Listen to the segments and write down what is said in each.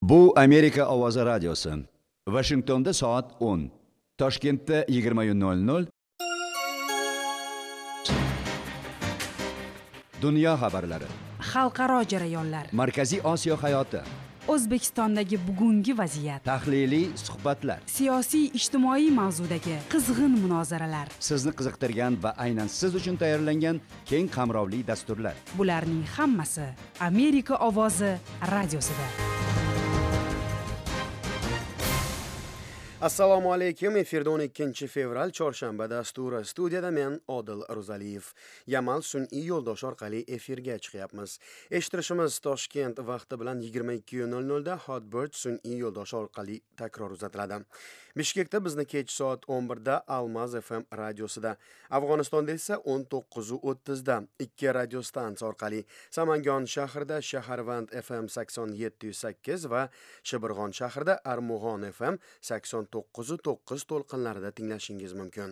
Bu Amerika ovozi radiosi. Washingtonda soat 10. Toshkentda 20:00. Dunyo xabarlari. Xalqaro jarayonlar. Markaziy Osiyo hayoti. O'zbekistondagi bugungi vaziyat. Tahliliy suhbatlar. Siyosiy ijtimoiy mavzudagi qizg'in munozaralar. Sizni qiziqtirgan va aynan siz uchun tayyorlangan keng qamrovli dasturlar. Bularning hammasi Amerika ovozi radiosida. Assalomu alaykum. Efirda 12 fevral chorshanba dasturi. Studiyada men Odil Ro'zaliyev. Yamal sun'iy yo'ldosh orqali efirga chiqyapmiz. Eshittirishimiz Toshkent vaqti bilan 22:00 da Hotbird sun'iy yo'ldosh orqali takror uzatiladi. Bishkekda bizni kech soat 11 da Almaz FM radiosida, Afg'onistonda esa 19:30 da ikki radio stansiya orqali, Samangon shahrida Shaharvand FM 87.8 va Shibirg'on shahrida Armug'on FM 89.9 to'lqinlarida tinglashingiz mumkin.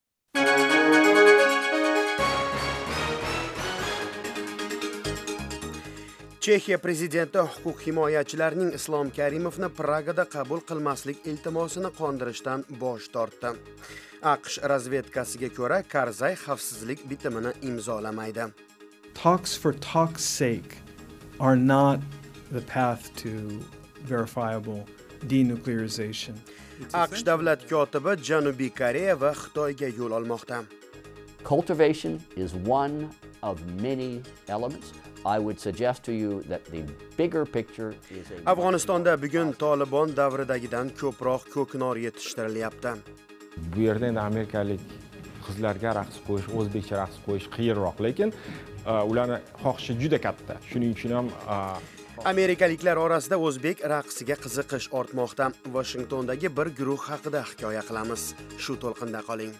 Chexiya prezidenti huquq himoyachilarining Islom Karimovni Pragada qabul qilmaslik iltimosini qondirishdan bosh tortdi. AQSh razvedkasiga ko'ra Karzay xavfsizlik bitimini imzolamaydi. Talks for talk's sake are not the path to verifiable denuclearization. AQSh davlat kotibi Janubiy Koreya va Xitoyga yo'l olmoqda. Cultivation is one of many elements. I would suggest to you that the bigger picture is Afg'onistonda bugun Tolibon davridagidan ko'proq ko'knor yetishtirilyapti. Bu yerda endi amerikalik qizlarga raqs qo'yish, o'zbekcha raqs qo'yish qiyinroq, lekin ularning xohishi juda katta. Shuning uchun ham Amerikaliklar orasida o'zbek raqsiga qiziqish ortmoqda. Washingtondagi bir guruh haqida hikoya qilamiz. Shu to'lqinda qoling.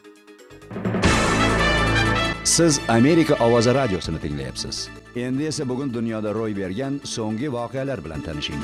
Siz Amerika ovozi radiosini tinglayapsiz. Endi esa bugun dunyoda ro'y bergan so'nggi voqealar bilan tanishing.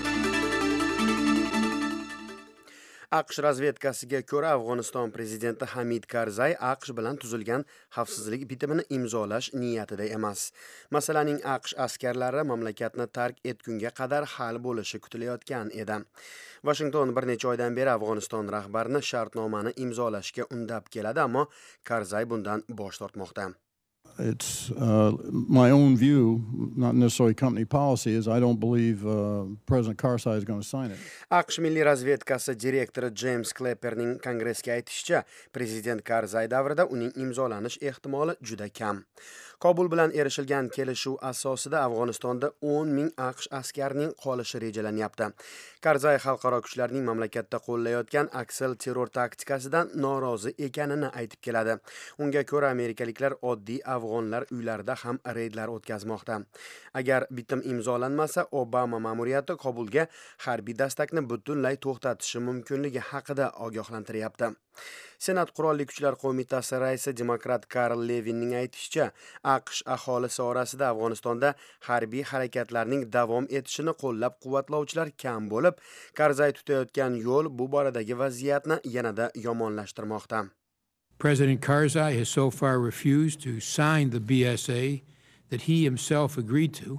AQSh razvedkasiga ko'ra Afg'oniston prezidenti Hamid Karzay AQSh bilan tuzilgan xavfsizlik bitimini imzolash niyatida emas. Masalaning AQSh askarlari mamlakatni tark etgunga qadar hal bo'lishi kutilayotgan edi. Washington bir necha oydan beri Afg'oniston rahbarini shartnomani imzolashga undab keladi, ammo Karzay bundan bosh tortmoqda. It's my own view, not necessarily company policy, is I don't believe President Karzai is going to sign it. AQSh milliy razvedkasi direktori James Clapperning kongressga aytishicha, prezident Karzay davrida uning imzolanish ehtimoli juda kam. Kobul bilan erishilgan kelishuv asosida Afg'onistonda 10,000 AQSh askarining qolishi rejalanyapti. Karzay xalqaro kuchlarning mamlakatda qo'llayotgan aksel terror taktikasidan norozi ekanini aytib keladi. Unga ko'ra amerikaliklar oddiy afg'onlar uylarida ham reydlar o'tkazmoqda. Agar bitim imzolanmasa, Obama ma'muriyati Kobulga harbiy dastakni butunlay to'xtatishi mumkinligi haqida ogohlantiryapti. Senat Qurolli Kuchlar qo'mitasi raisi demokrat Karl Levinning aytishicha, AQSh aholisi orasida Afg'onistonda harbiy harakatlarning davom etishini qo'llab-quvvatlovchilar kam bo'lib, Karzay tutayotgan yo'l bu boradagi vaziyatni yanada yomonlashtirmoqda. President Karzai has so far refused to sign the BSA that he himself agreed to.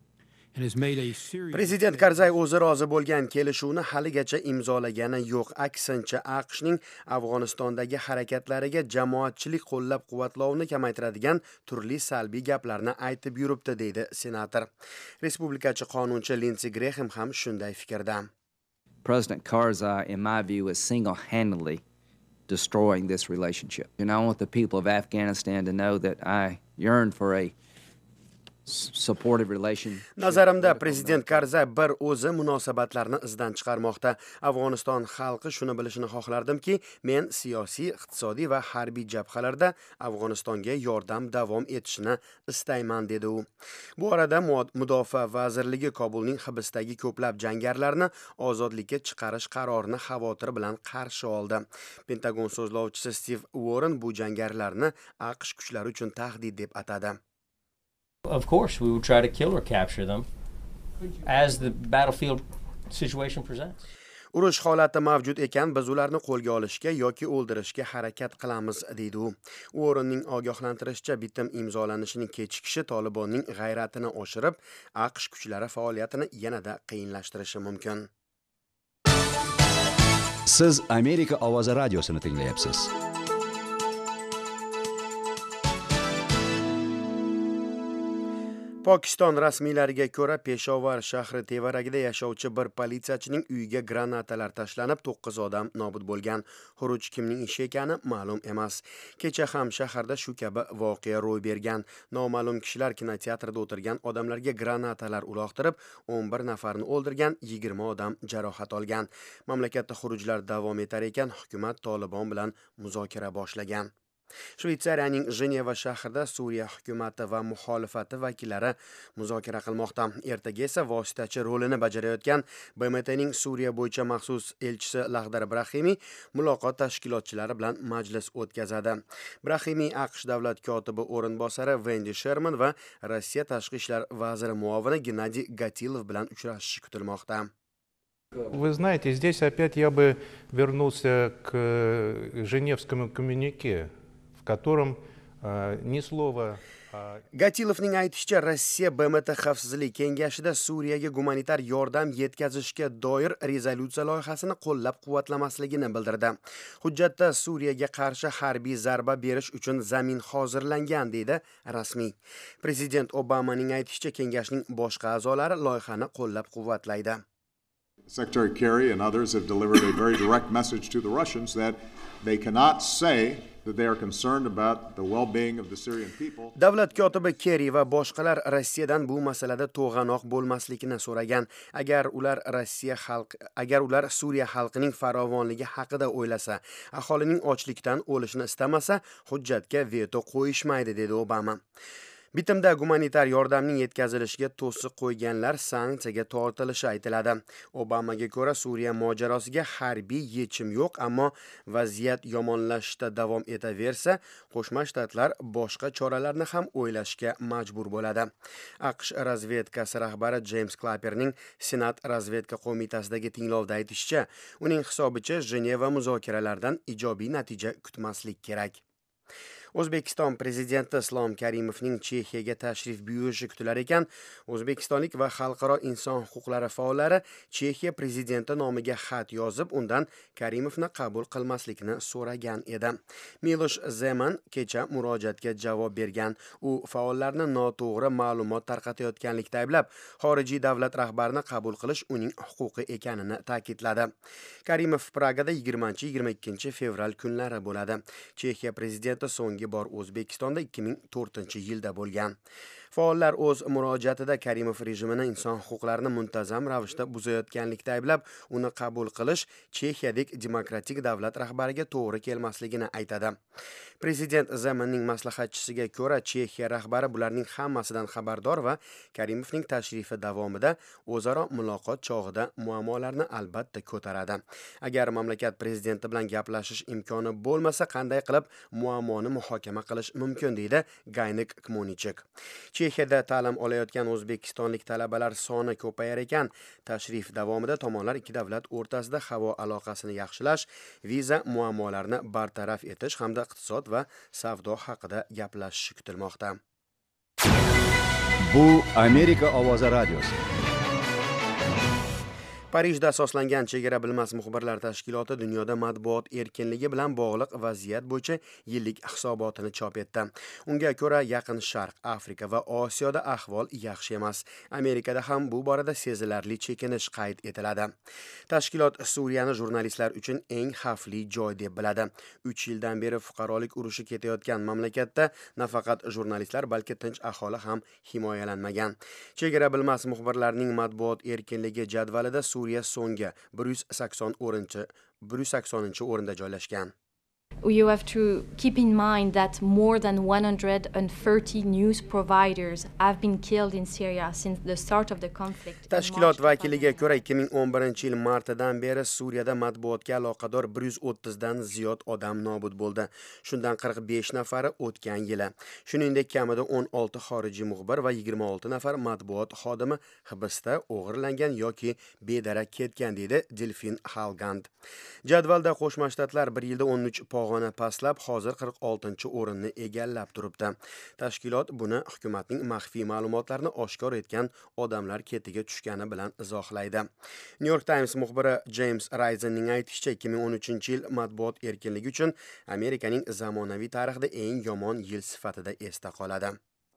Prezident Karzay o'zi rozi bo'lgan kelishuvni haligacha imzolagani yo'q. Aksincha, AQShning Afg'onistondagi harakatlariga jamoatchilik qo'llab-quvvatlovni kamaytiradigan turli salbiy gaplarni aytib yuribdi, deydi senator. Respublikachi qonunchi Lindsey Graham ham shunday fikrda. President Karzai, in my view, is single-handedly destroying this relationship. And I want the people of Afghanistan to know that I yearn for a supportive relation. Nazarimda prezident Karzay bir o'zi munosabatlarni izdan chiqarmoqda. Afg'oniston xalqi shuni bilishini xohlardimki, men siyosiy, iqtisodiy va harbiy jabhalarda Afg'onistonga yordam davom etishini istayman, dedi u. Bu orada Mudofaa vazirligi Kobulning hibsdagi ko'plab jangarilarni ozodlikka chiqarish qarorini xavotir bilan qarshi oldi. Pentagon so'zlovchisi Steve Warren bu jangarilarni AQSh kuchlari uchun tahdid deb atadi. Of course, we will try to kill or capture them as the battlefield situation presents. Urush holati mavjud ekan, biz ularni qo'lga olishga yoki o'ldirishga harakat qilamiz, deydi u. O'rinning ogohlantirishicha, bitim imzolanishining kechikishi Tolibonning g'ayratini oshirib, AQSh kuchlari faoliyatini yanada qiyinlashtirishi mumkin. Siz Amerika ovozi radiosini tinglayapsiz. Pokiston rasmiylariga ko'ra, Peshovar shahri tevaragida yashovchi bir politsiyachining uyiga granatalar tashlanib, 9 odam nobud bo'lgan. Xuruj kimning ishi ekani ma'lum emas. Kecha ham shaharda shu kabi voqea ro'y bergan. Noma'lum kishilar kinoteatrda o'tirgan odamlarga granatalar uloqtirib, 11 nafarni o'ldirgan, 20 odam jarohat olgan. Mamlakatda xurujlar davom etar ekan, hukumat Tolibon bilan muzokara boshlagan. Shveysariyaning Jeneva shahrida Suriya hukumati va muxolifati vakillari muzokara qilmoqda. Ertaga esa vositachi rolini bajarayotgan BMTning Suriya bo'yicha maxsus elchisi Lahdar Brahimiy muloqot tashkilotchilari bilan majlis o'tkazadi. Brahimiy AQSh davlat kotibi o'rinbosari Wendy Sherman va Rossiya tashqi ishlar vaziri muovini Gennadiy Gatilov bilan uchrashishi kutilmoqda. Вы знаете, здесь опять я бы вернулся к Женевскому коммюнике, в котором ни слова... Gatilovning aytishicha, Rossiya BMT xavfsizlik kengashida Suriyaga gumanitar yordam yetkazishga doir rezolyutsiya loyihasini qo'llab-quvvatlamasligini bildirdi. Hujjatda Suriyaga qarshi harbiy zarba berish uchun zamin hozirlangan, deydi rasmiy. Prezident Obamaning aytishicha, kengashning boshqa a'zolari loyihani qo'llab-quvvatlaydi. Secretary Kerry and others have delivered a very direct message to the Russians that they cannot say that they are concerned about the well-being of the Syrian people. Davlat kotibi Kerry va boshqalar Rossiyadan bu masalada to'g'anoq bo'lmasligini so'ragan. Agar ular Suriya xalqining farovonligi haqida o'ylasa, aholining ochlikdan o'lishini istamasa, hujjatga veto qo'yishmaydi, dedi Obama. Bitimda gumanitar yordamning yetkazilishiga to'siq qo'yganlar sanksiyaga tortilishi aytiladi. Obamaga ko'ra, Suriya mojarosiga harbiy yechim yo'q, ammo vaziyat yomonlashishda davom etaversa, Qo'shma Shtatlar boshqa choralarni ham o'ylashga majbur bo'ladi. AQSh razvedkasi rahbari James Clapperning Senat razvedka qo'mitasidagi tinglovda aytishicha, uning hisobicha Jeneva muzokaralaridan ijobiy natija kutmaslik kerak. O'zbekiston prezidenti Islom Karimovning Chexiyaga tashrif buyurishi kutilar ekan, o'zbekistonlik va xalqaro inson huquqlari faollari Chexiya prezidenti nomiga xat yozib, undan Karimovni qabul qilmaslikni so'ragan edi. Milosh Zeman kecha murojaatga javob bergan. U faollarni noto'g'ri ma'lumot tarqatayotganlikda ayblab, xorijiy davlat rahbarini qabul qilish uning huquqi ekanini ta'kidladi. Karimov Pragada 20-22 fevral kunlari bo'ladi. Chexiya prezidenti so'nggi bor O'zbekistonda 2004-yilda bo'lgan. Faollar o'z murojaatida Karimov rejimini inson huquqlarini muntazam ravishda buzayotganlikda ayblab, uni qabul qilish Chexiyadek demokratik davlat rahbariga to'g'ri kelmasligini aytadi. Prezident Zemanning maslahatchisiga ko'ra, Chexiya rahbari bularning hammasidan xabardor va Karimovning tashrifi davomida o'zaro muloqot chog'ida muammolarni albatta ko'taradi. Agar mamlakat prezidenti bilan gaplashish imkoni bo'lmasa, qanday qilib muammoni muhokama qilish mumkin, deydi Gaynik Kmonichek. Chexiyada ta'lim olayotgan o'zbekistonlik talabalar soni ko'payar ekan. Tashrif davomida tomonlar ikki davlat o'rtasida havo aloqasini yaxshilash, viza muammolarini bartaraf etish hamda iqtisod va savdo haqida gaplashishi kutilmoqda. Bu Amerika ovozi radiosi. Parijda asoslangan Chegara bilmas muxbirlar tashkiloti dunyoda matbuot erkinligi bilan bog'liq vaziyat bo'yicha yillik hisobotini chop etdi. Unga ko'ra, Yaqin Sharq, Afrika va Osiyoda ahvol yaxshi emas. Amerikada ham bu borada sezilarli chekinish qayd etiladi. Tashkilot Suriyani jurnalistlar uchun eng xavfli joy deb biladi. 3 yildan beri fuqarolik urushi ketayotgan mamlakatda nafaqat jurnalistlar, balki tinch aholi ham himoyalanmagan. Chegara bilmas muxbirlarning matbuot erkinligi jadvalida Suriya so'nggi 180 o'rinda joylashgan. You have to keep in mind that more than 130 news providers have been killed in Syria since the start of the conflict. Tashkilot vakiliga ko'ra 2011-yil martidan beri Suriyada matbuotga aloqador 130 dan ziyod odam nobud bo'ldi. Shundan 45 nafari o'tgan yili. Shuningdek, kamida 16 xorijiy muxbir va 26 nafar matbuot xodimi hibsda, o'g'irlangan yoki bedarak ketgan, dedi Delfin Halgand. Jadvalda Qo'shma Shtatlar 1 yilda 13 pog'ona pastlab, hozir 46-o'rinni egallab turibdi. Tashkilot buni hukumatning maxfiy ma'lumotlarni oshkor etgan odamlar ketiga tushgani bilan izohlaydi. New York Times muxbiri James Risenning aytishicha, 2013-yil matbuot erkinligi uchun Amerikaning zamonaviy tarixida eng yomon yil sifatida esda qoladi.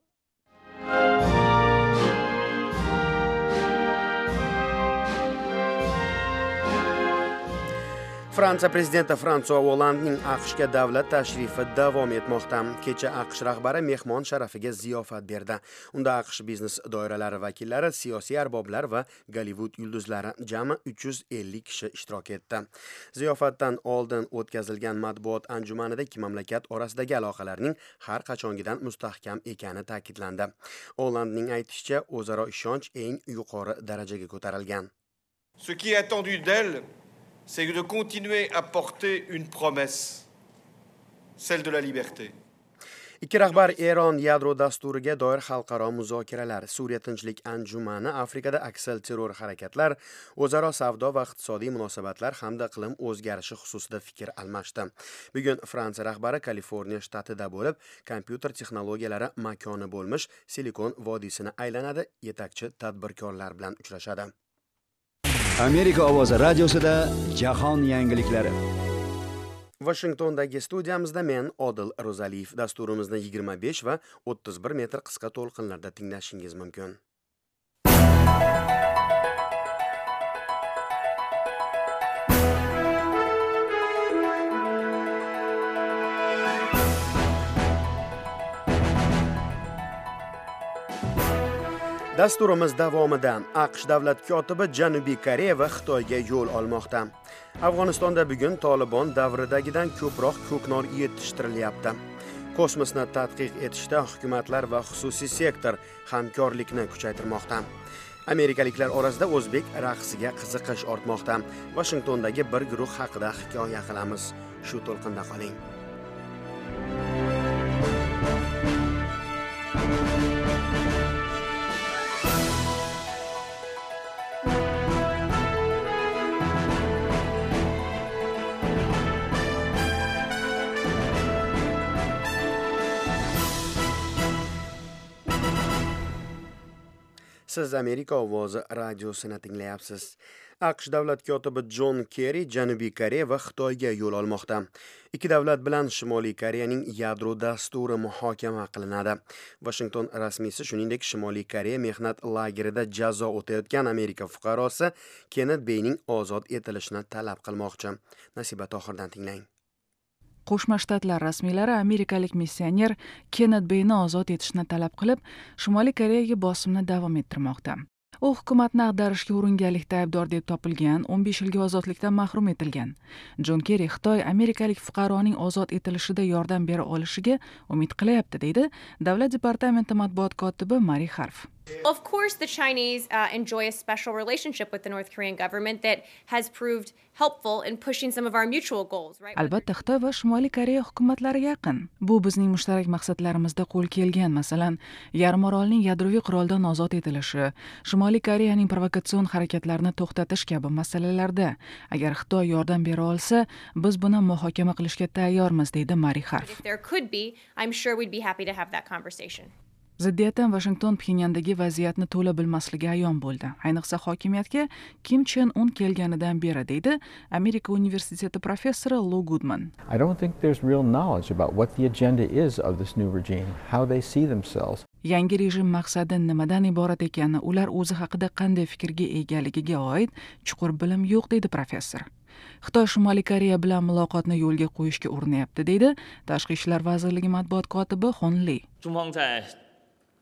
Fransiya prezidenti François Hollandening AQShga davlat tashrifi davom etmoqda. Kecha AQSh rahbari mehmon sharafiga ziyofat berdi. Unda AQSh biznes doiralari vakillari, siyosiy arboblar va Gollivud yulduzlari jami 350 kishi ishtirok etdi. Ziyofatdan oldin o'tkazilgan matbuot anjumanida ikki mamlakat orasidagi aloqalarning har qachongidan mustahkam ekani ta'kidlandi. Hollandening aytishicha, o'zaro ishonch eng yuqori darajaga ko'tarilgan. Ce qui est attendu d'elle, c'est de continuer à porter une promesse, celle de la liberté. Ikki rahbar Eron yadro dasturiga doir xalqaro muzokaralar, Suriya tinchlik anjumani, Afrikada aksal terror harakatlar, o'zaro savdo va iqtisodiy munosabatlar hamda iqlim o'zgarishi xususida fikr almashdi. Bugun Fransiya rahbari Kaliforniya shtatida bo'lib, kompyuter texnologiyalari makoni bo'lmish Silikon vodiysini aylanadi, yetakchi tadbirkorlar bilan uchrashadi. Amerika ovozi radiosida jahon yangiliklari. Washingtondagi studiyamizda men Odil Ro'zaliyev. Dasturimizni 25 va 31 metr qisqa to'lqinlarda tinglashingiz mumkin. Dasturimiz davomida AQSh davlat kotibi Janubiy Koreya va Xitoyga yo'l olmoqda. Afg'onistonda bugun Tolibon davridagidan ko'proq ko'knor yetishtirilyapti. Kosmosni tadqiq etishda hukumatlar va xususiy sektor hamkorlikni kuchaytirmoqda. Amerikaliklar orasida o'zbek raqsiga qiziqish ortmoqda. Washingtondagi bir guruh haqida hikoya qilamiz. Shu to'lqinda qoling. Siz Amerika ovozi radiosini tinglayapsiz. AQSh davlat kotibi John Kerry Janubiy Koreya va Xitoyga yo'l olmoqda. Ikki davlat bilan Shimoliy Koreyaning yadro dasturi muhokama qilinadi. Washington rasmiysi shuningdek Shimoliy Koreya mehnat lagerida jazo o'tayotgan Amerika fuqarosi Kenneth Beyning ozod etilishini talab qilmoqchi. Nasiba Tohirdan tinglang. Qo'shma Shtatlar rasmiylari amerikalik missioner Kenneth Beyni ozod etishni talab qilib, Shimoliy Koreyaga bosimni davom ettirmoqda. U hukumatni ag'darishga uringanlikda aybdor deb topilgan, 15 yilga ozodlikdan mahrum etilgan. John Kerry Xitoy amerikalik fuqaroning ozod etilishida yordam bera olishiga umid qilyapti, deydi Davlat departamenti matbuot kotibi Mari Harf. Of course, the Chinese enjoy a special relationship with the North Korean government that has proved helpful in pushing some of our mutual goals, right? Albatta, Xitoy va Shimoliy Koreya hukumatlari yaqin. Bu bizning mushtarak maqsadlarimizda qo'l kelgan, masalan, yarimorolning yadroviy quroldan ozod etilishi, Shimoliy Koreyaning provokatsion harakatlarini to'xtatish kabi masalalarda. Agar Xitoy yordam bera olsa, biz buni muhokama qilishga tayyormiz, deydi Mari Harf. If there could be, I'm sure we'd be happy to have that conversation. Ziddiyatdan Washington Pxenyandagi vaziyatni to'la bilmasligi ayon bo'ldi. Ayniqsa hokimiyatga Kim Chen Un kelganidan beri, deydi Amerika universiteti professori Lou Goodman. I don't think there's real knowledge about what the agenda is of this new regime, how they see themselves. Yangi rejim maqsadi nimadan iborat ekanini, ular o'zi haqida qanday fikrga egaligiga oid chuqur bilim yo'q, deydi professor. Xitoy Shimoliy Koreya bilan muloqotni yo'lga qo'yishga urinyapti, deydi Tashqi ishlar vazirligi matbuot kotibi Hon Li.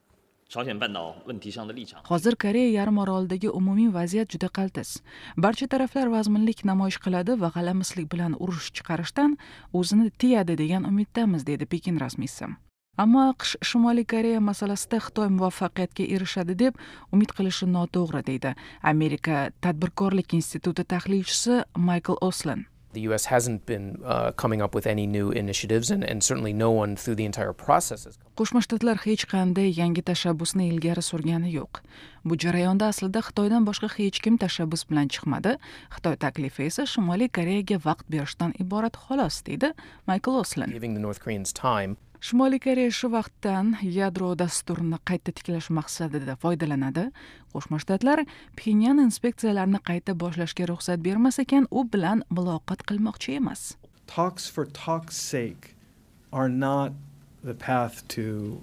Hozir Koreya yarim orolidagi umumiy vaziyat juda qaltis. Barcha taraflar vazminlik namoyish qiladi va g'alamislik bilan urush chiqarishdan o'zini tiyadi degan umiddamiz, dedi Pekin rasmiysi. Ammo AQSh Shimoliy Koreya masalasida Xitoy muvaffaqiyatga erishadi deb umid qilishi noto'g'ri, deydi Amerika Tadbirkorlik instituti tahlilchisi Michael O'Slin. The U.S. hasn't been coming up with any new initiatives, and certainly no one through the entire process has. Qo'shma Shtatlar hech qanday yangi tashabbusni ilgari surgani yo'q. Bu jarayonda aslida Xitoydan boshqa hech kim tashabbus bilan chiqmadi. Xitoy taklifi esa Shimoliy Koreyaga vaqt berishdan iborat xolos, deydi Michael O'Slin. Giving the North Koreans time. Shimoliy Koreya shu vaqtdan yadro dasturini qayta tiklash maqsadida foydalanadi. Qo'shma Shtatlar Pxenyan inspeksiyalarni qayta boshlashga ruxsat bermas ekan, u bilan muloqot qilmoqchi emas. Talks for talk's sake are not the path to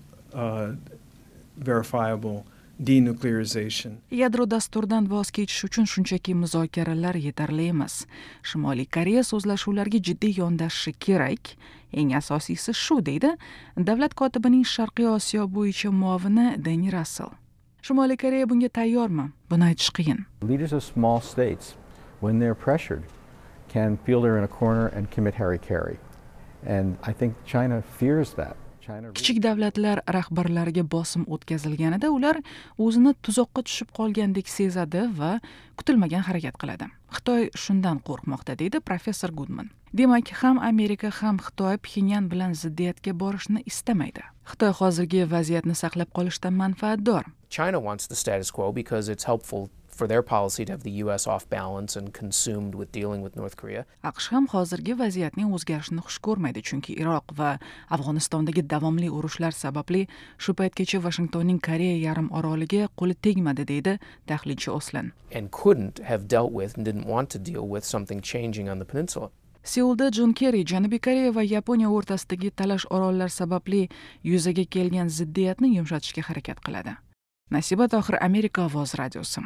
verifiable denuclearization. Yadro dasturdan voz kechish uchun shunchaki muzokaralar yetarli emas. Shimoliy Koreya so'zlashuvlarga jiddiy yondashishi kerak. Eng asosiysi shu, deydi davlat kotibining Sharqiy Osiyo bo'yicha muavini Danny Russell. Shimoliy Koreya bunga tayyormi? Buni aytish qiyin. Leaders of small states, when they're pressured, can feel they're in a corner and commit hara-kiri. And I think China fears that. Kichik davlatlar rahbarlariga bosim o'tkazilganida ular o'zini tuzoqqa tushib qolgandek sezadi va kutilmagan harakat qiladi. Xitoy shundan qo'rqmoqda, deydi professor Goodman. Demak, ham Amerika ham Xitoy Pxenyan bilan ziddiyatga borishni istamaydi. Xitoy hozirgi vaziyatni saqlab qolishdan manfaatdor. China wants the status quo because it's helpful for their policy to have the U.S. off balance and consumed with dealing with North Korea. AQSh ham hozirgi vaziyatning o'zgarishini xush ko'rmaydi, chunki Iroq va Afg'onistondagi davomli urushlar sababli shu paytgacha Washingtonning Koreya yarim oroliga qo'li tegmadi, deydi tahlilchi O'Slin. And couldn't have dealt with and didn't want to deal with something changing on the peninsula. Seulda John Kerry Janubiy Koreya va Yaponiya o'rtasidagi talash orollar sababli yuzaga kelgan ziddiyatni yumshatishga harakat qiladi. Nasiba Tohir, Amerika ovoz radiosi.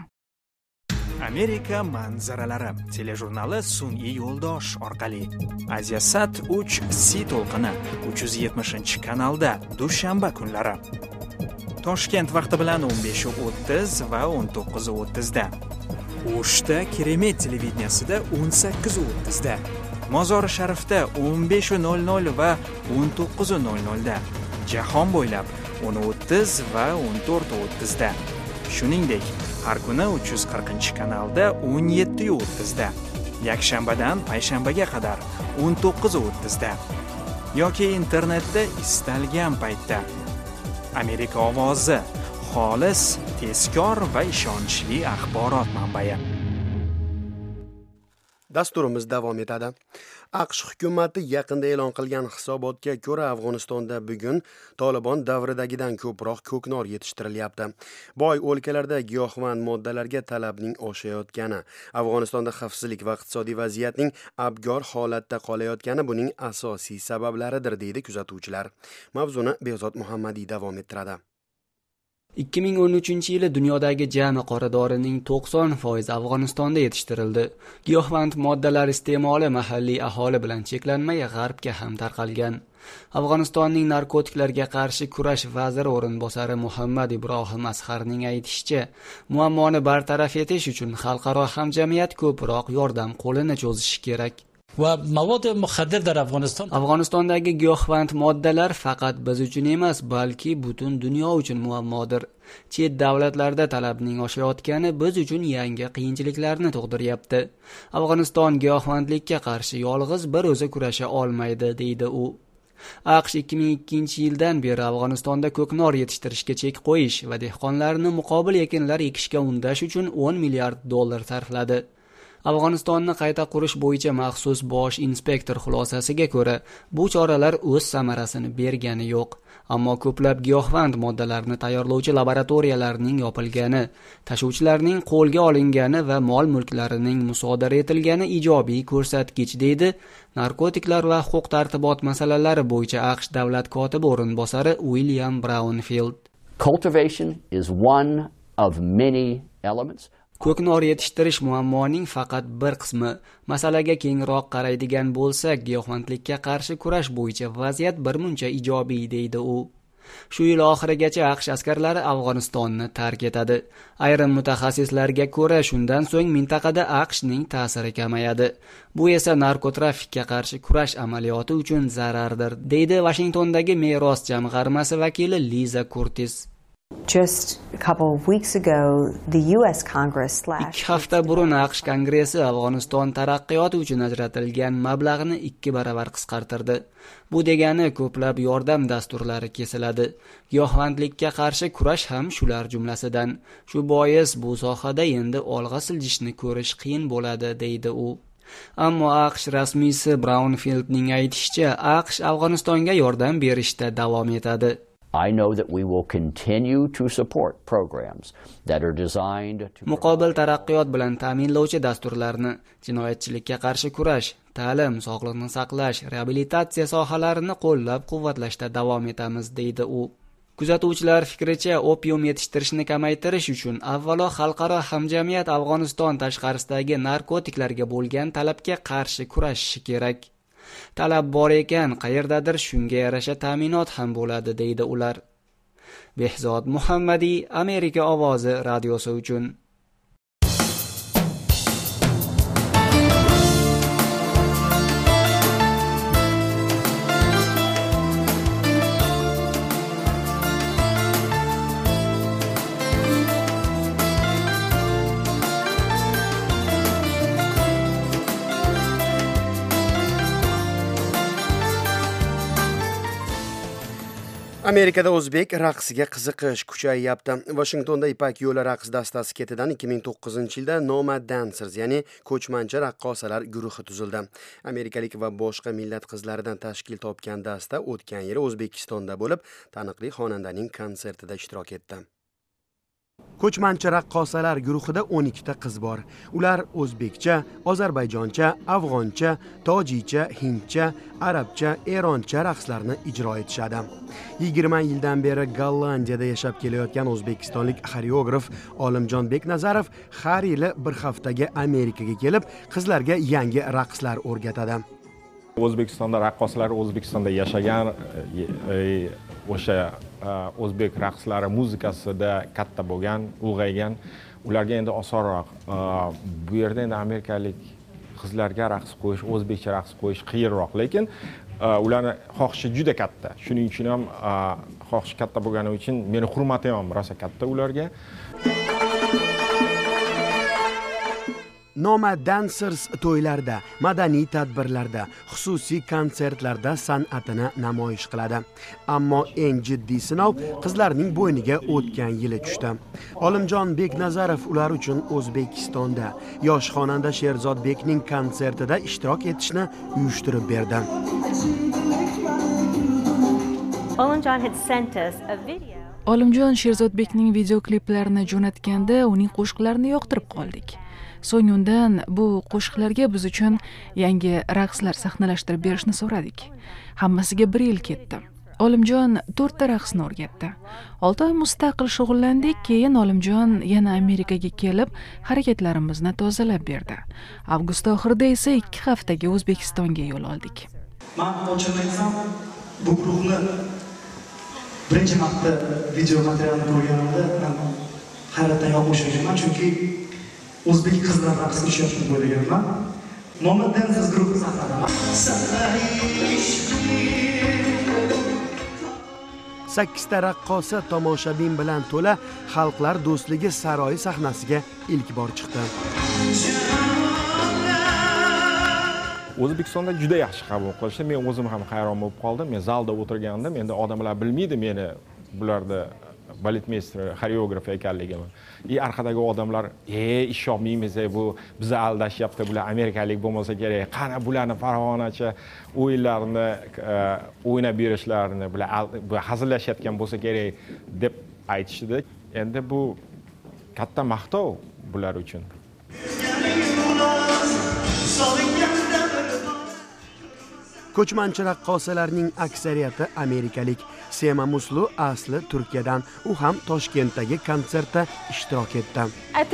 Amerika manzaralari telejurnali sun'iy yo'ldosh orqali Asiasat 3C to'lqini 370-kanalda dushanba kunlari. Toshkent vaqti bilan 15:30 va 19:30 da. O'shda Keremet televideniyasida 18:30 da. Mozori Sharifda 15:00 va 19:00 da. Jahon bo'ylab 10:30 va 14:30 da. Shuningdek, har kuni 340-kanalda 17:30 da. Yakshanbadan payshanbaga qadar 19:30 da. Yoki internetda istalgan paytda. Amerika ovozi, xolis, tezkor va ishonchli axborot manbai. Dasturimiz davom etadi. AQSh hukumati yaqinda e'lon qilgan hisobotga ko'ra Afg'onistonda bugun Taliban davridagidan ko'proq ko'knor yetishtirilyapti. Boy o'lkalarda giyohvand moddalarga talabning oshayotgani, Afg'onistonda xavfsizlik va iqtisodiy vaziyatning abgor holatda qolayotgani buning asosiy sabablaridir, deydi kuzatuvchilar. Mavzuni Behzod Muhammadiy davom ettiradi. 2013-yili dunyodagi jami qora dorining 90% Afg'onistonda yetishtirildi. Giyohvand moddalar iste'moli mahalliy aholi bilan cheklanmay, g'arbga ham tarqalgan. Afg'onistonning narkotiklarga qarshi kurash vaziri o'rinbosari Muhammad Ibrohim Asharning aytishicha, muammoni bartaraf etish uchun xalqaro hamjamiyat ko'proq yordam qo'lini cho'zishi kerak. و مواد مخدر در افغانستان Afg'onistondagi giyohvand moddalar faqat biz uchun emas, balki butun dunyo uchun muammodir. Chet davlatlarda talabning oshayotgani biz uchun yangi qiyinchiliklarni tug'diryapti. Afg'oniston giyohvandlikka qarshi yolg'iz bir o'zi kurasha olmaydi, deydi u. AQSh 2002-yildan beri Afg'onistonda ko'knor yetishtirishga chek qo'yish va dehqonlarni muqobil ekinlar ekishga undash uchun $10 milliard sarfladi. Afg'onistonni qayta qurish bo'yicha maxsus bosh inspektor xulosasiga ko'ra, bu choralar o'z samarasini bergani yo'q. Ammo ko'plab giyohvand moddalarni tayyorlovchi laboratoriyalarning yopilgani, tashuvchilarning qo'lga olingani va mol-mulklarining musodara etilgani ijobiy ko'rsatkich, deydi narkotiklar va huquq-tartibot masalalari bo'yicha AQSh davlat kotibi o'rinbosari William Brownfield. Cultivation is one of many elements. Ko'knor yetishtirish muammoning faqat bir qismi. Masalaga kengroq qaraydigan bo'lsak, giyohvandlikka qarshi kurash bo'yicha vaziyat birmuncha ijobiy, deydi u. Shu yil oxirigacha AQSh askarlari Afg'onistonni tark etadi. Ayrim mutaxassislarga ko'ra, shundan so'ng mintaqada AQShning ta'siri kamayadi. Bu esa narkotrafikka qarshi kurash amaliyoti uchun zarardir, deydi Washingtondagi Meros jamg'armasi vakili Liza Curtis. Just a couple of weeks ago, the US Congress slashed. 2 hafta burun AQSh Kongressi Afg'oniston taraqqiyoti uchun ajratilgan mablag'ni 2 baravar qisqartirdi. Bu degani ko'plab yordam dasturlari kesiladi. Giyohvandlikka qarshi kurash ham shular jumlasidan. Shu bois bu sohada endi olg'a siljishni ko'rish qiyin bo'ladi, deydi u. Ammo AQSh rasmiysi Brownfieldning aytishicha, AQSh Afg'onistonga yordam berishda davom etadi. I know that we will continue to support programs that are designed to muqobil taraqqiyot bilan ta'minlovchi dasturlarni, jinoyatchilikka qarshi kurash, ta'lim, sog'liqni saqlash, reabilitatsiya sohalarini qo'llab-quvvatlashda davom etamiz, deydi u. Kuzatuvchilar fikricha, opium yetishtirishni kamaytirish uchun avvalo xalqaro hamjamiyat Afg'oniston tashqarisidagi narkotiklarga bo'lgan talabga qarshi kurashishi kerak. Talab bor ekan, qayerdadir shunga yarasha ta'minot ham bo'ladi, deydi ular. Behzod Muhammadiy, Amerika ovozi radiosi uchun. Amerikada o'zbek raqsiga qiziqish kuchayyapti. Washingtonda Ipak yo'li raqs dastasi ketidan 2009-yilda Nomad Dancers, ya'ni ko'chmanchi raqqosalar guruhi tuzildi. Amerikalik va boshqa millat qizlaridan tashkil topgan dasta o'tgan yili O'zbekistonda bo'lib, taniqli xonandaning konsertida ishtirok etdi. Ko'chmanchi raqqosalar guruhida 12 ta qiz bor. Ular o'zbekcha, ozarbayjoncha, afg'oncha, tojikcha, hindcha, arabcha, eroncha raqslarni ijro etishadi. 20 yildan beri Gollandiyada yashab kelayotgan o'zbekistonlik xoreograf Olimjon Beknazarov har yili bir haftaga Amerikaga kelib, qizlarga yangi raqslar o'rgatadi. O'zbekistonda raqqosalar O'zbekistonda yashagan, o'sha o'zbek raqslari muzikasida katta bo'lgan, ulg'aygan, ularga endi osonroq. Bu yerda endi amerikalik qizlarga raqs qo'yish, o'zbekcha raqs qo'yish qiyinroq, lekin ularning xohishi juda katta. Shuning uchun ham xohish katta bo'lgani uchun meni hurmatim ham rosa katta ularga. Nomad Dancers to'ylarda, madaniy tadbirlarda, xususiy konsertlarda san'atini namoyish qiladi. Ammo eng jiddiy sinov qizlarning bo'yniga o'tgan yili tushdi. Olimjon Beknazarov ular uchun O'zbekistonda yosh xonanda Sherzod Bekning konsertida ishtirok etishni uyushtirib berdi. Olimjon Sherzodbekning videokliplarini jo'natganda uning qo'shiqlarini yoqtirib qoldik. So'ng undan bu qo'shiqlarga biz uchun yangi raqslar sahnalashtirib berishni so'radik. Hammasiga 1 yil ketdi. Olimjon 4 ta raqsni o'rgatdi. 6 oy mustaqil shug'ullandik, keyin Olimjon yana Amerikaga kelib, harakatlarimizni tozalab berdi. Avgust oxirida esa 2 haftaga O'zbekistonga yo'l oldik. Men ochig'ini aytsam, bu guruhni birinchi marta video materialni ko'rganimda hayratdan yo'q o'shaman, chunki o'zbek qizlar raqsga tushyapti deb o'ylaganman. Nomad Dancers guruhi sahnada. 8 ta raqqosa tomoshabin bilan to'la Xalqlar do'stligi saroyi sahnasiga ilk bor chiqdi. O'zbekistonda juda yaxshi qabul qilishdi. Men o'zim ham hayron bo'lib qoldim. Men zalda o'tirgandim. Endi odamlar bilmaydi meni bularda baletmeyster, xoreograf ekanligimni. Arkadagi odamlar, ish olmaymiz, bu bizni aldashyapti, bular amerikalik bo'lmasa kerak. Qani bularni farg'onacha o'yinlarni o'ynab berishlarini, bular hazillashayotgan bo'lsa kerak deb aytishdi. Endi bu katta maqtov bular uchun. Ko'chmanchi raqqosalarning aksariyati amerikalik. Sema Muslu asli Turkiyadan, u ham Toshkentdagi konsertda ishtirok etdi.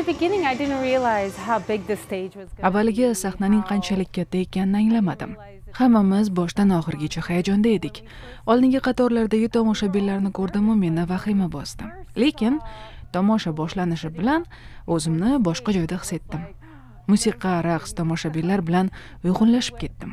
Avvaliga sahnaning qanchalik katta ekanini anglamadim. Hammamiz boshdan oxirigacha hayajonda edik. Oldingi qatorlardagi tomoshabinlarni ko'rdim, meni vahima bosdi. Lekin tomosha boshlanishi bilan o'zimni boshqa joyda his etdim. Musiqa, raqs, tomoshabinlar bilan uyg'unlashib ketdim.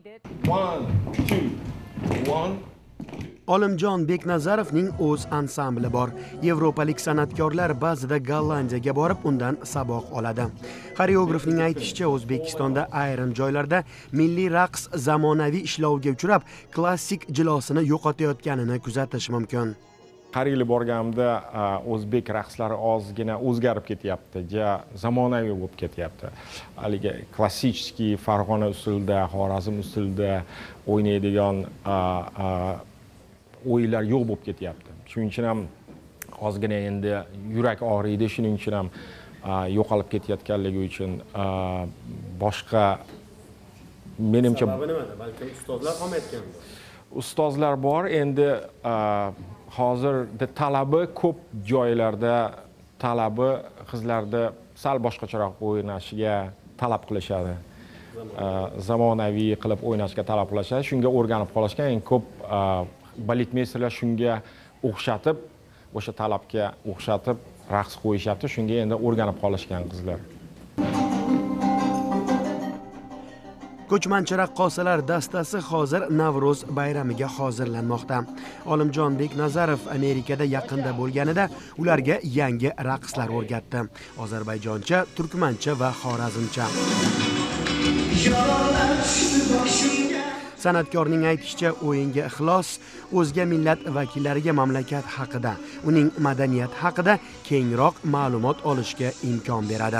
Olimjon Beknazarovning o'z ansambli bor. Yevropalik san'atkorlar ba'zida Gollandiyaga borib, undan saboq oladi. Xoreografning aytishicha, O'zbekistonda ayrim joylarda milliy raqs zamonaviy ishlovga uchrab, klassik jilosini yo'qotayotganini kuzatish mumkin. Har yili borganimda o'zbek raqslari ozgina o'zgarib ketyapti, zamonaviy bo'lib ketyapti. Haligi klassik Farg'ona usulida, Xorazm usulida o'ynaydigan o'yinlar yo'q bo'lib ketyapti. Shuning uchun ham ozgina endi yurak og'riydi, shuning uchun ham yo'qolib ketayotganligi uchun boshqa menimcha sababi nimada? Balki ustozlar qolmayotgandir. Ustozlar bor, endi hozirda talabi ko'p joylarda talabi qizlarda sal boshqacharoq o'ynashiga talab qilishadi. Zamonaviy qilib o'ynashga talab qilishadi. Shunga o'rganib qolishgan eng ko'p baletmesterlar shunga o'xshatib, o'sha talabga o'xshatib raqs qo'yishyapti. Shunga endi o'rganib qolishgan qizlar. Ko'chmanchi raqqosalar dastasi hozir Navro'z bayramiga hozirlanmoqda. Olimjon Beknazarov Amerikada yaqinda bo'lganida ularga yangi raqslar o'rgatdi. Ozarbayjoncha, turkmancha va xorazmcha. San'atkorning aytishicha, o'yinga ixlos o'zga millat vakillariga mamlakat haqida, uning madaniyat haqida kengroq ma'lumot olishga imkon beradi.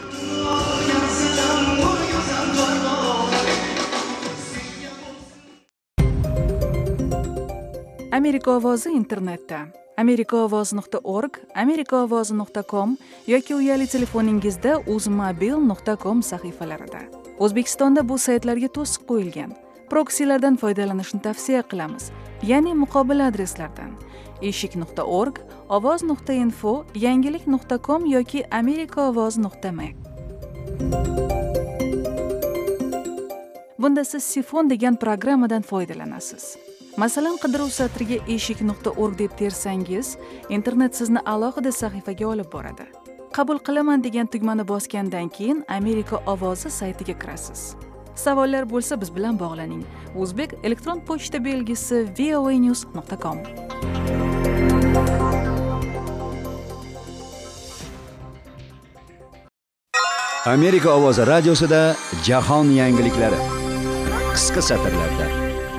Amerika ovozi internetda amerikaovoz.org, amerikaovozi.com yoki uyali telefoningizda uzmobil.com sahifalarida. O'zbekistonda bu saytlarga to'siq qo'yilgan. Proksilardan foydalanishni tavsiya qilamiz, ya'ni muqobil adreslardan eshik.org, ovoz.info, yangilik.com yoki amerikaovoz.me. Bunda siz Sifon degan programmadan foydalanasiz. Masalan, qidiruv satriga eshik.org deb tersangiz, internet sizni alohida sahifaga olib boradi. Qabul qilaman degan tugmani bosgandan keyin Amerika ovozi saytiga kirasiz. Savollar bo'lsa biz bilan bog'laning. O'zbek elektron pochta belgisi voanews.com. Amerika ovozi radiosida jahon yangiliklari qisqa satrlarda.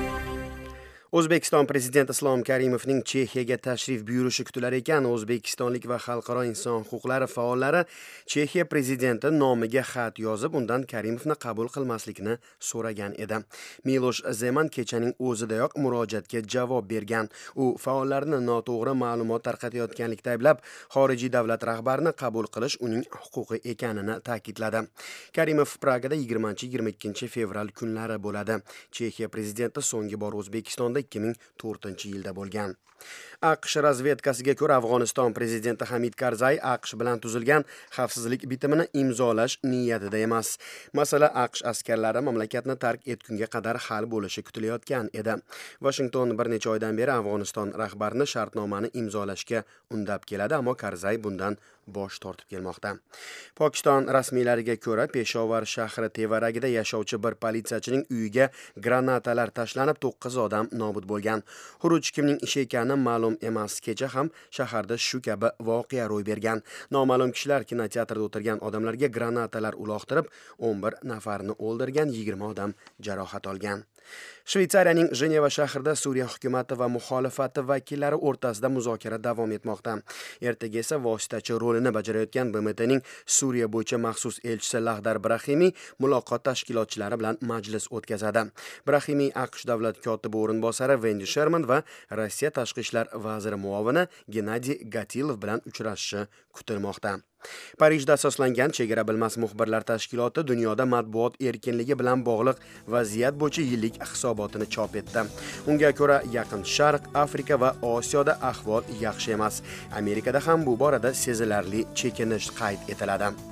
O'zbekiston prezidenti Islom Karimovning Chexiyaga tashrif buyurishi kutilar ekan. O'zbekistonlik va xalqaro inson huquqlari faollari Chexiya prezidenti nomiga xat yozib, undan Karimovni qabul qilmaslikni so'ragan edi. Milosh Zeman kechaning o'zidayoq murojaatga javob bergan. U faollarni noto'g'ri ma'lumot tarqatayotganlikda ayblab, xorijiy davlat rahbarini qabul qilish uning huquqi ekanini ta'kidladi. Karimov Pragada 20-22 fevral kunlari bo'ladi. Chexiya prezidenti so'nggi bor O'zbekistonda 2004-yilda bo'lgan. AQSh razvedkasiga ko'ra Afg'oniston prezidenti Hamid Karzay AQSh bilan tuzilgan xavfsizlik bitimini imzolash niyatida emas. Masala AQSh askarlari mamlakatni tark etgunga qadar hal bo'lishi kutilayotgan edi. Washington bir necha oydan beri Afg'oniston rahbarini shartnomani imzolashga undab keladi, ammo Karzay bundan bosh tortib kelmoqda. Pokiston rasmiylariga ko'ra, Peshovar shahri tevaragida yashovchi bir politsiyachining uyiga granatalar tashlanib, 9 odam nobud bo'lgan. Xuruj kimning ishi ekani ma'lum emas. Kecha ham shaharda shu kabi voqea ro'y bergan. Noma'lum kishilar kinoteatrda o'tirgan odamlarga granatalar uloqtirib, 11 nafarni o'ldirgan, 20 odam jarohat olgan. Shveysariyaning Jeneva shahrida Suriya hukumati va muxolifati vakillari o'rtasida muzokara davom etmoqda. Ertaga esa vositachi rolini bajarayotgan BMTning Suriya bo'yicha maxsus elchisi Lahdar Brahimiy muloqot tashkilotchilari bilan majlis o'tkazadi. Brahimiy AQSh davlat kotibi o'rinbosari Wendy Sherman va Rossiya tashqi ishlar vaziri muovini Gennadiy Gatilov bilan uchrashishi kutilmoqda. Parijda asoslangan Chegara bilmas muxbirlar tashkiloti dunyoda matbuot erkinligi bilan bog'liq vaziyat bo'yicha yillik hisobotini chop etdi. Unga ko'ra, Yaqin Sharq, Afrika va Osiyoda ahvol yaxshi emas. Amerikada ham bu borada sezilarli chekinish qayd etiladi.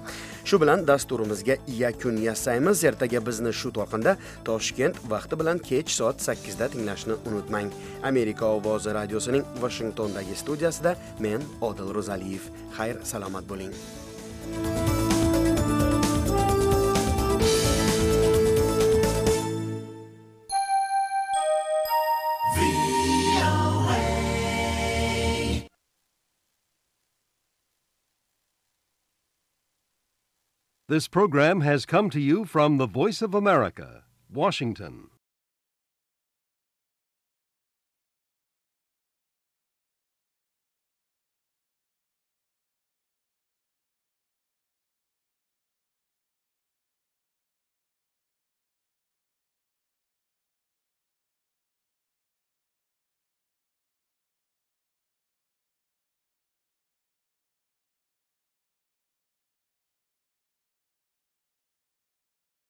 Shu bilan dasturimizga yakun yasaymiz. Ertaga bizni shu to'lqinda Toshkent vaqti bilan kech soat 8 da tinglashni unutmang. Amerika ovozi radiosining Washingtondagi studiyasida men Odil Ro'zaliyev. Xayr, salomat bo'ling. This program has come to you from the Voice of America, Washington.